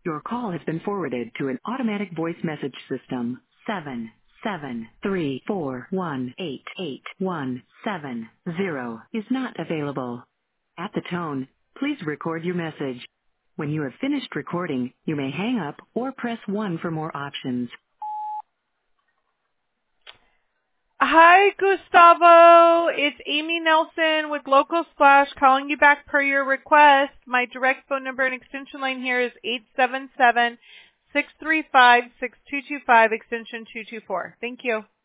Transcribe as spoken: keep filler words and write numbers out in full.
Your call has been forwarded to an automatic voice message system. Seven, seven, three, four, one, eight, eight, one, seven, zero is not available. At the tone, please record your message. When you have finished recording, you may hang up or press one for more options. Hi, Gustavo. It's Amy Nelson with Local Splash calling you back per your request. My direct phone number and extension line here is eight seven seven, six three five, six two two five, extension two two four. Thank you.